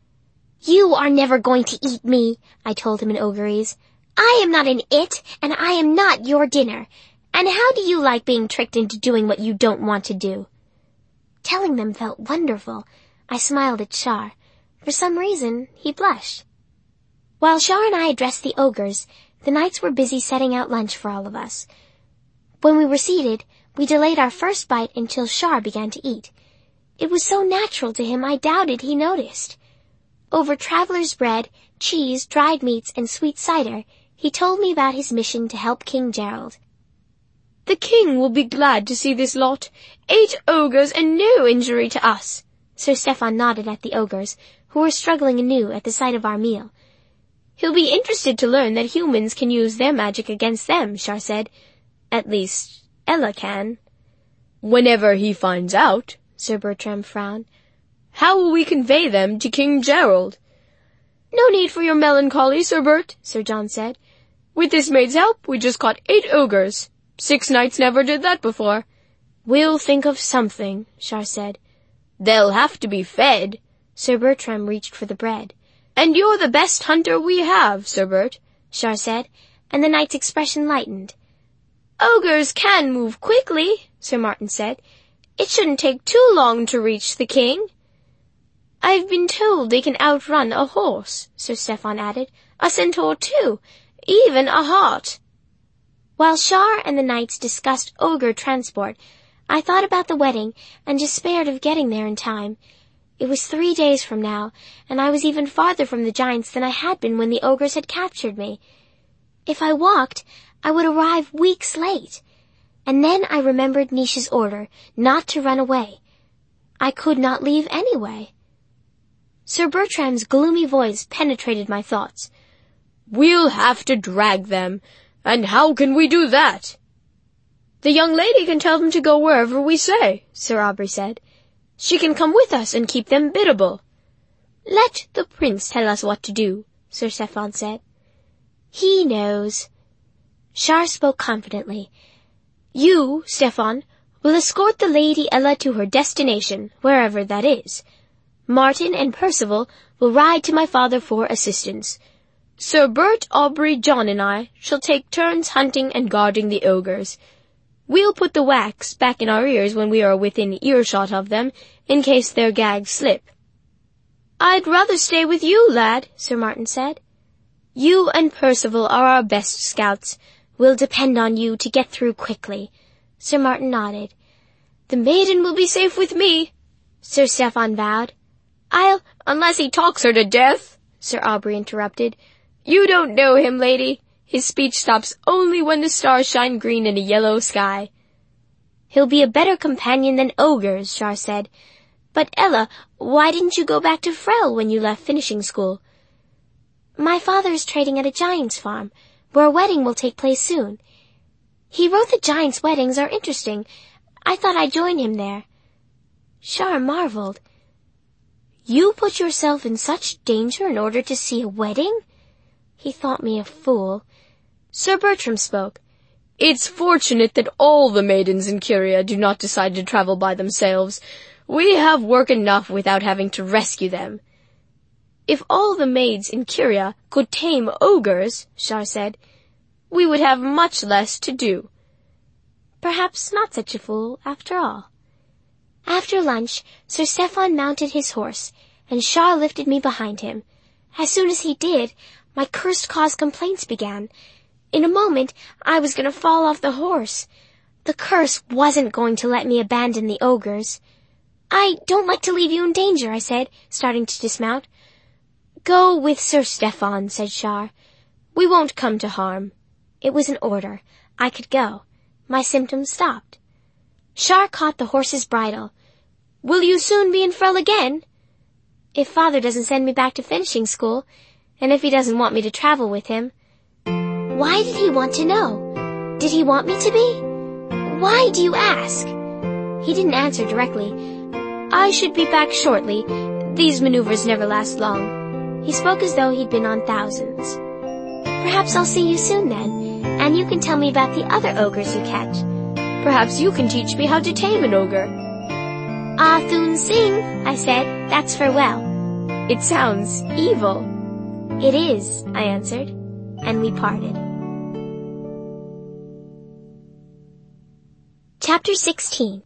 You are never going to eat me, I told him in Ogrese. I am not an it, and I am not your dinner. And how do you like being tricked into doing what you don't want to do? Telling them felt wonderful. I smiled at Shar. For some reason, he blushed. While Shar and I addressed the ogres, the knights were busy setting out lunch for all of us. When we were seated, we delayed our first bite until Shar began to eat. It was so natural to him I doubted he noticed. Over traveler's bread, cheese, dried meats, and sweet cider, he told me about his mission to help King Gerald. The king will be glad to see this lot. 8 ogres and no injury to us. Sir Stephan nodded at the ogres, who were struggling anew at the sight of our meal. He'll be interested to learn that humans can use their magic against them, Shar said. At least, Ella can. Whenever he finds out, Sir Bertram frowned. How will we convey them to King Gerald? No need for your melancholy, Sir Bert, Sir John said. With this maid's help, we just caught 8 ogres. 6 knights never did that before. We'll think of something, Shar said. They'll have to be fed. Sir Bertram reached for the bread. And you're the best hunter we have, Sir Bert, Shar said, and the knight's expression lightened. Ogres can move quickly, Sir Martin said. It shouldn't take too long to reach the king. I've been told they can outrun a horse, Sir Stefan added, a centaur too, even a hart. While Shar and the knights discussed ogre transport, I thought about the wedding and despaired of getting there in time. It was 3 days from now, and I was even farther from the giants than I had been when the ogres had captured me. If I walked, I would arrive weeks late. And then I remembered Nisha's order not to run away. I could not leave anyway. Sir Bertram's gloomy voice penetrated my thoughts. We'll have to drag them. And how can we do that? The young lady can tell them to go wherever we say, Sir Aubrey said. She can come with us and keep them biddable. Let the prince tell us what to do, Sir Stefan said. He knows. Shar spoke confidently. You, Stefan, will escort the Lady Ella to her destination, wherever that is. Martin and Percival will ride to my father for assistance. Sir Bert, Aubrey, John, and I shall take turns hunting and guarding the ogres. We'll put the wax back in our ears when we are within earshot of them, in case their gags slip. I'd rather stay with you, lad, Sir Martin said. You and Percival are our best scouts. We'll depend on you to get through quickly. Sir Martin nodded. The maiden will be safe with me, Sir Stefan vowed. Unless he talks her to death, Sir Aubrey interrupted. You don't know him, lady. His speech stops only when the stars shine green in a yellow sky. He'll be a better companion than ogres, Shar said. But Ella, why didn't you go back to Frel when you left finishing school? My father is trading at a giant's farm, where a wedding will take place soon. He wrote that giants' weddings are interesting. I thought I'd join him there. Shar marveled. You put yourself in such danger in order to see a wedding? He thought me a fool. Sir Bertram spoke. It's fortunate that all the maidens in Curia do not decide to travel by themselves. We have work enough without having to rescue them. If all the maids in Curia could tame ogres, Shar said, we would have much less to do. Perhaps not such a fool, after all. After lunch, Sir Stefan mounted his horse, and Shar lifted me behind him. As soon as he did, my cursed cause complaints began. In a moment, I was going to fall off the horse. The curse wasn't going to let me abandon the ogres. I don't like to leave you in danger, I said, starting to dismount. Go with Sir Stefan, said Shar. We won't come to harm. It was an order. I could go. My symptoms stopped. Shar caught the horse's bridle. Will you soon be in Frel again? If father doesn't send me back to finishing school, and if he doesn't want me to travel with him. Why did he want to know? Did he want me to be? Why do you ask? He didn't answer directly. I should be back shortly. These maneuvers never last long. He spoke as though he'd been on thousands. Perhaps I'll see you soon then, and you can tell me about the other ogres you catch. Perhaps you can teach me how to tame an ogre. Ah Thun Sing, I said. That's farewell. It sounds evil. It is, I answered, and we parted. Chapter 16.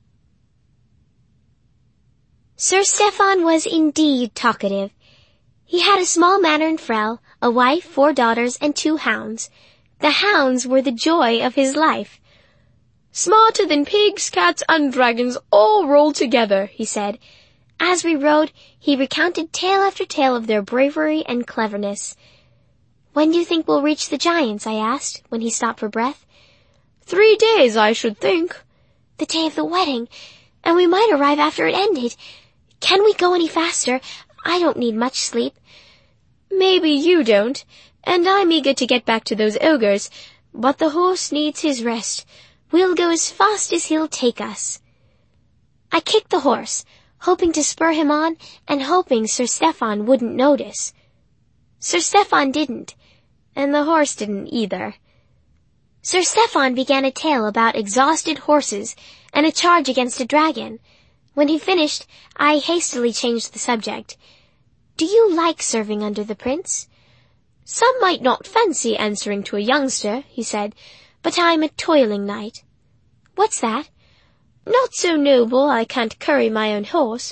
Sir Stefan was indeed talkative. He had a small manor in Frel, a wife, 4 daughters, and 2 hounds. The hounds were the joy of his life. Smarter than pigs, cats, and dragons all rolled together, he said. As we rode, he recounted tale after tale of their bravery and cleverness. When do you think we'll reach the giants? I asked, when he stopped for breath. 3 days, I should think. The day of the wedding, and we might arrive after it ended. Can we go any faster? I don't need much sleep. Maybe you don't, and I'm eager to get back to those ogres, but the horse needs his rest. We'll go as fast as he'll take us. I kicked the horse, hoping to spur him on, and hoping Sir Stefan wouldn't notice. Sir Stefan didn't, and the horse didn't either. Sir Stefan began a tale about exhausted horses and a charge against a dragon. When he finished, I hastily changed the subject. Do you like serving under the prince? Some might not fancy answering to a youngster, he said, but I'm a toiling knight. What's that? Not so noble I can't curry my own horse,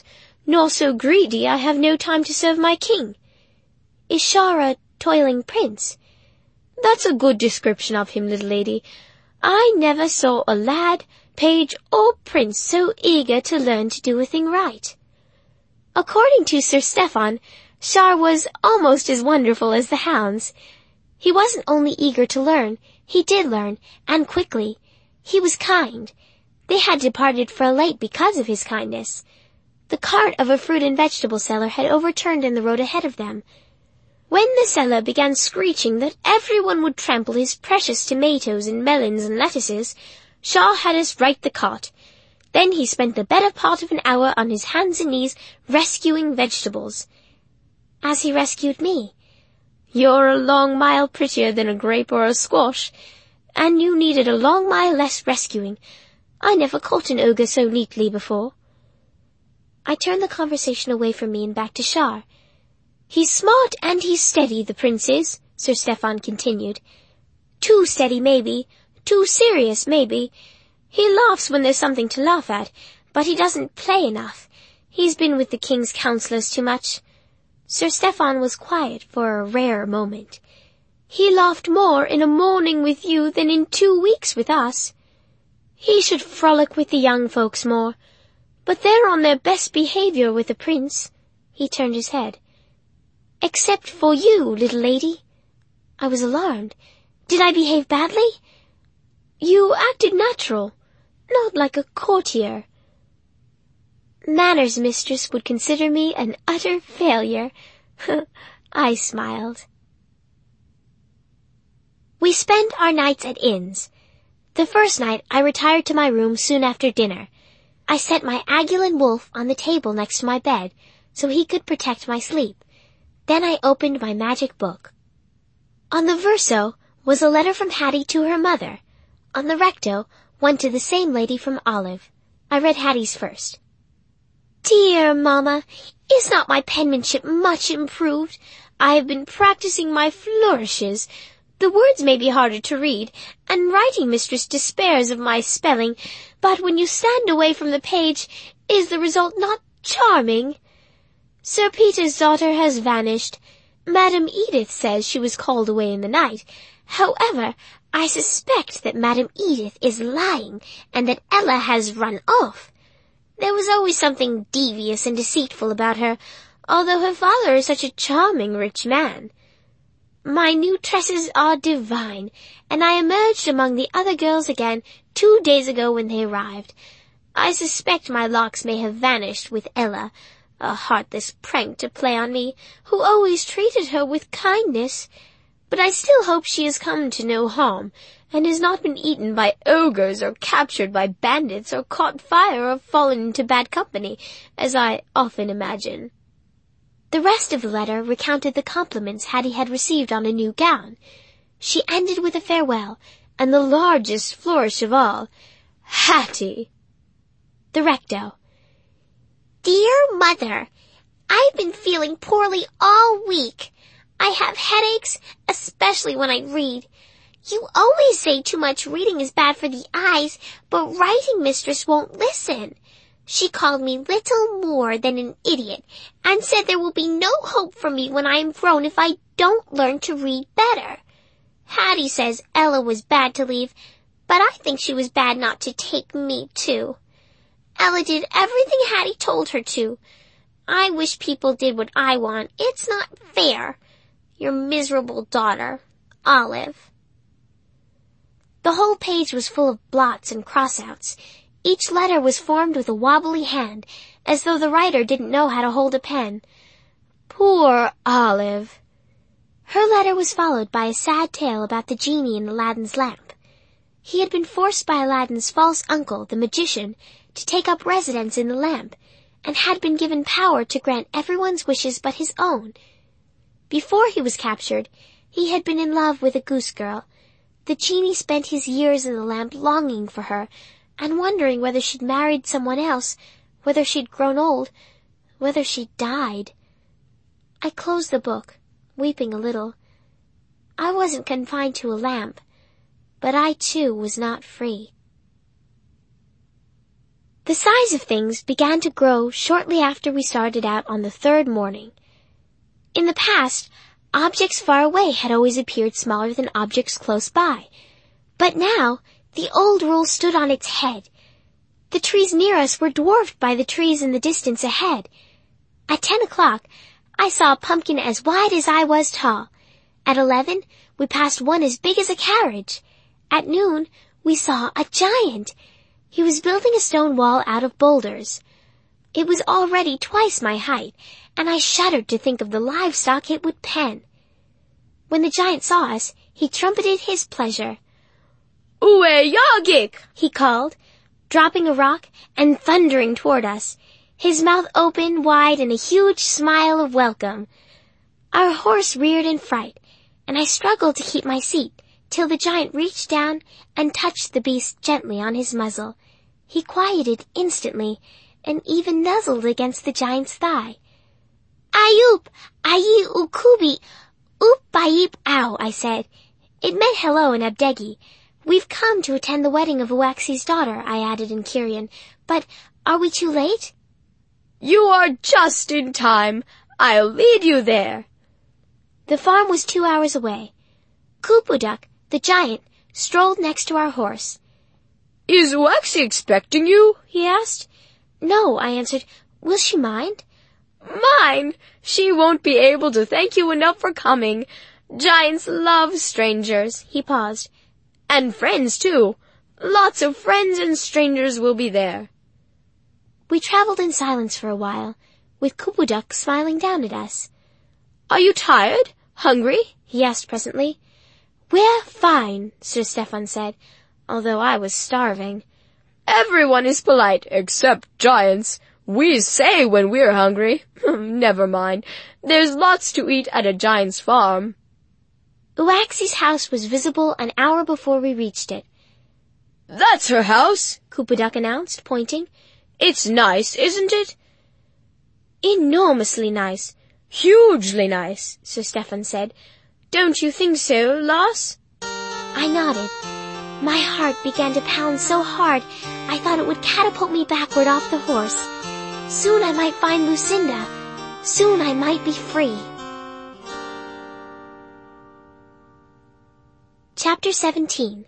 nor so greedy I have no time to serve my king. Is Shar a toiling prince? That's a good description of him, little lady. I never saw a lad, page, or prince so eager to learn to do a thing right. According to Sir Stephan, Shar was almost as wonderful as the hounds. He wasn't only eager to learn, he did learn, and quickly. He was kind. They had departed for late because of his kindness. The cart of a fruit and vegetable seller had overturned in the road ahead of them. When the seller began screeching that everyone would trample his precious tomatoes and melons and lettuces, Shar had us right the cart. Then he spent the better part of an hour on his hands and knees rescuing vegetables. As he rescued me. You're a long mile prettier than a grape or a squash, and you needed a long mile less rescuing. I never caught an ogre so neatly before. I turned the conversation away from me and back to Shar. He's smart and he's steady, the prince is, Sir Stephan continued. Too steady, maybe. Too serious, maybe. He laughs when there's something to laugh at, but he doesn't play enough. He's been with the king's counselors too much. Sir Stephan was quiet for a rare moment. He laughed more in a morning with you than in 2 weeks with us. He should frolic with the young folks more, but they're on their best behavior with the prince. He turned his head. Except for you, little lady. I was alarmed. Did I behave badly? You acted natural, not like a courtier. Manners mistress would consider me an utter failure. I smiled. We spent our nights at inns. The first night I retired to my room soon after dinner. I set my Aguilan wolf on the table next to my bed so he could protect my sleep. Then I opened my magic book. On the verso was a letter from Hattie to her mother. On the recto, one to the same lady from Olive. I read Hattie's first. Dear Mamma, is not my penmanship much improved? I have been practicing my flourishes. The words may be harder to read, and writing mistress despairs of my spelling, but when you stand away from the page, is the result not charming? Sir Peter's daughter has vanished. Madam Edith says she was called away in the night. However, I suspect that Madam Edith is lying, and that Ella has run off. There was always something devious and deceitful about her, although her father is such a charming rich man. My new tresses are divine, and I emerged among the other girls again 2 days ago when they arrived. I suspect my locks may have vanished with Ella, a heartless prank to play on me, who always treated her with kindness. But I still hope she has come to no harm, and has not been eaten by ogres, or captured by bandits, or caught fire, or fallen into bad company, as I often imagine. The rest of the letter recounted the compliments Hattie had received on a new gown. She ended with a farewell, and the largest flourish of all. Hattie! The recto. Dear Mother, I've been feeling poorly all week. I have headaches, especially when I read. You always say too much reading is bad for the eyes, but writing mistress won't listen. She called me little more than an idiot, and said there will be no hope for me when I am grown if I don't learn to read better. Hattie says Ella was bad to leave, but I think she was bad not to take me too. Ella did everything Hattie told her to. I wish people did what I want. It's not fair. Your miserable daughter, Olive. The whole page was full of blots and cross-outs. Each letter was formed with a wobbly hand, as though the writer didn't know how to hold a pen. Poor Olive! Her letter was followed by a sad tale about the genie in Aladdin's lamp. He had been forced by Aladdin's false uncle, the magician, to take up residence in the lamp, and had been given power to grant everyone's wishes but his own. Before he was captured, he had been in love with a goose girl. The genie spent his years in the lamp longing for her, and wondering whether she'd married someone else, whether she'd grown old, whether she'd died. I closed the book, weeping a little. I wasn't confined to a lamp, but I too was not free. The size of things began to grow shortly after we started out on the third morning. In the past, objects far away had always appeared smaller than objects close by. But now, the old rule stood on its head. The trees near us were dwarfed by the trees in the distance ahead. At 10 o'clock, I saw a pumpkin as wide as I was tall. At 11, we passed one as big as a carriage. At noon, we saw a giant. He was building a stone wall out of boulders. It was already twice my height, and I shuddered to think of the livestock it would pen. When the giant saw us, he trumpeted his pleasure. "Uwe Yagik!" he called, dropping a rock and thundering toward us, his mouth open wide in a huge smile of welcome. Our horse reared in fright, and I struggled to keep my seat, till the giant reached down and touched the beast gently on his muzzle. He quieted instantly, and even nuzzled against the giant's thigh. "Ayup, ayi ukubi, up bayip ow," I said. It meant hello in Abdegi. "We've come to attend the wedding of Uaxi's daughter," I added in Kyrian. "But are we too late?" "You are just in time. I'll lead you there." The farm was 2 hours away. Kupuduk, the giant, strolled next to our horse. "Is Uaxi expecting you?" he asked. "No," I answered. "Will she mind?" "Mind? She won't be able to thank you enough for coming. Giants love strangers." He paused. "And friends, too. Lots of friends and strangers will be there." We traveled in silence for a while, with Kupuduk smiling down at us. "Are you tired? Hungry?" he asked presently. "We're fine," Sir Stefan said, although I was starving. "Everyone is polite, except giants. We say when we're hungry. Never mind. There's lots to eat at a giant's farm." Uaxi's house was visible an hour before we reached it. "That's her house," Kupuduk announced, pointing. "It's nice, isn't it?" "Enormously nice." "Hugely nice," Sir Stefan said. "Don't you think so, Lars?" I nodded. My heart began to pound so hard I thought it would catapult me backward off the horse. Soon I might find Lucinda. Soon I might be free. Chapter 17.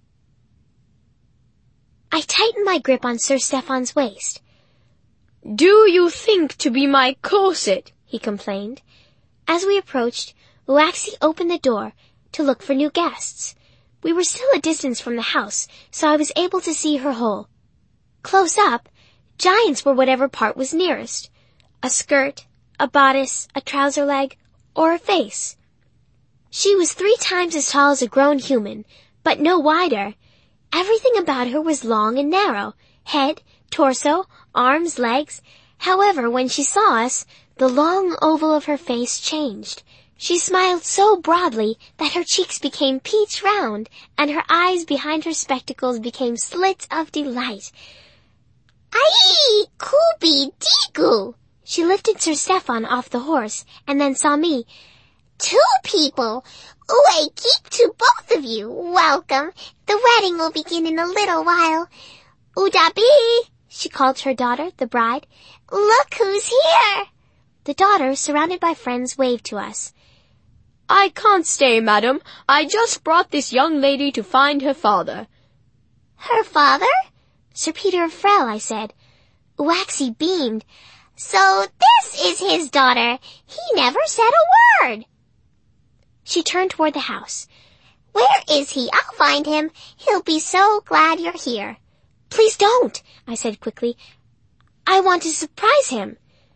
I tightened my grip on Sir Stefan's waist. "Do you think to be my corset?" he complained. As we approached, Uaxi opened the door to look for new guests. We were still a distance from the house, so I was able to see her hole. Close up, giants were whatever part was nearest. A skirt, a bodice, a trouser leg, or a face. She was 3 times as tall as a grown human, but no wider. Everything about her was long and narrow, head, torso, arms, legs. However, when she saw us, the long oval of her face changed. She smiled so broadly that her cheeks became peach round, and her eyes behind her spectacles became slits of delight. "Aye, Kubi Digu!" She lifted Sir Stefan off the horse, and then saw me. "2 people! Uwe keep to both of you! Welcome! The wedding will begin in a little while. Udabi!" she called to her daughter, the bride. "Look who's here!" The daughter, surrounded by friends, waved to us. "I can't stay, madam. I just brought this young lady to find her father." "Her father?" "Sir Peter of Frel," I said. Uaxi beamed. "So this is his daughter. He never said a word." She turned toward the house. "Where is he? I'll find him. He'll be so glad you're here." "Please don't," I said quickly. "I want to surprise him."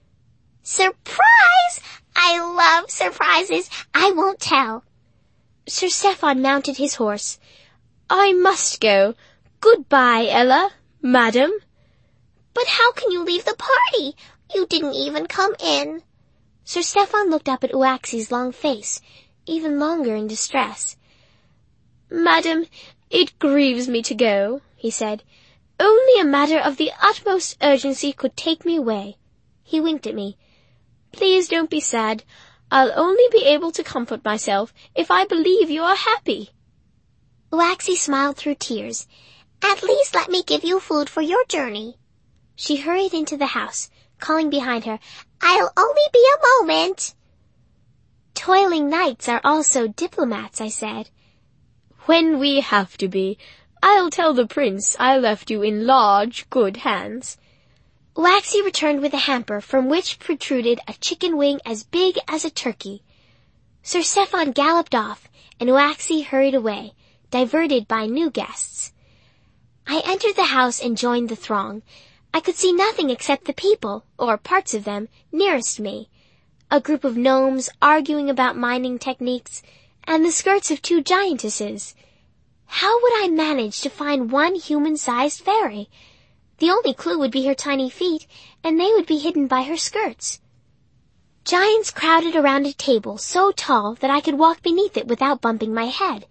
"Surprise? I love surprises. I won't tell." Sir Stefan mounted his horse. "I must go. Goodbye, Ella, madam." "But how can you leave the party? You didn't even come in." Sir Stefan looked up at Uaxi's long face, even longer in distress. "Madam, it grieves me to go," he said. "Only a matter of the utmost urgency could take me away." He winked at me. "Please don't be sad. I'll only be able to comfort myself if I believe you are happy." Uaxi smiled through tears. "At least let me give you food for your journey." She hurried into the house, calling behind her, "I'll only be a moment." "Toiling knights are also diplomats," I said. "When we have to be, I'll tell the prince I left you in large, good hands." Waxy returned with a hamper from which protruded a chicken wing as big as a turkey. Sir Stefan galloped off, and Waxy hurried away, diverted by new guests. I entered the house and joined the throng. I could see nothing except the people, or parts of them, nearest me. A group of gnomes arguing about mining techniques, and the skirts of two giantesses. How would I manage to find one human-sized fairy? The only clue would be her tiny feet, and they would be hidden by her skirts. Giants crowded around a table so tall that I could walk beneath it without bumping my head.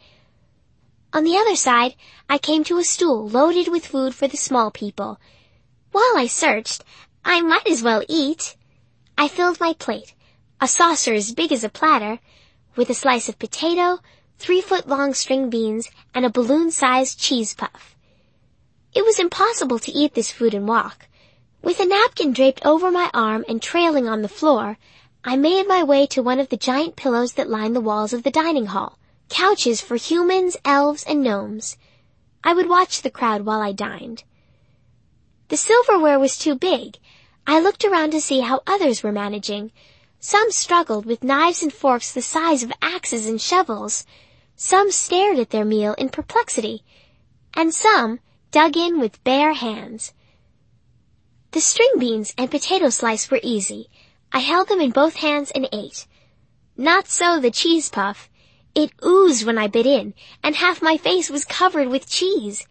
On the other side, I came to a stool loaded with food for the small people. While I searched, I might as well eat. I filled my plate, a saucer as big as a platter, with a slice of potato, 3-foot-long string beans, and a balloon-sized cheese puff. It was impossible to eat this food and walk. With a napkin draped over my arm and trailing on the floor, I made my way to one of the giant pillows that lined the walls of the dining hall, couches for humans, elves, and gnomes. I would watch the crowd while I dined. The silverware was too big. I looked around to see how others were managing. Some struggled with knives and forks the size of axes and shovels. Some stared at their meal in perplexity, and some dug in with bare hands. The string beans and potato slice were easy. I held them in both hands and ate. Not so the cheese puff. It oozed when I bit in, and half my face was covered with cheese.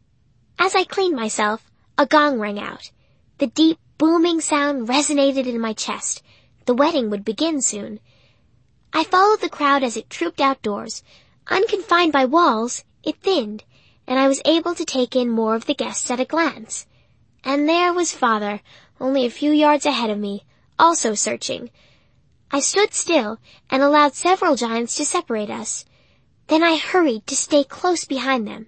As I cleaned myself, a gong rang out. The deep, booming sound resonated in my chest. The wedding would begin soon. I followed the crowd as it trooped outdoors. Unconfined by walls, it thinned, and I was able to take in more of the guests at a glance. And there was Father, only a few yards ahead of me, also searching. I stood still and allowed several giants to separate us. Then I hurried to stay close behind them.